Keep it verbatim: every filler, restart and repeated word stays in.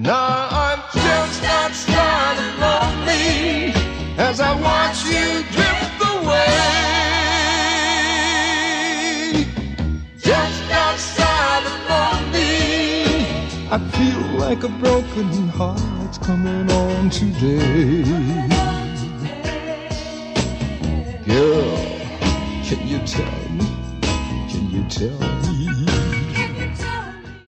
Now I'm just outside of lonely as I watch you drift away. Just outside of lonely, I feel like a broken heart's coming on today. Girl, can you tell me? Can you tell me?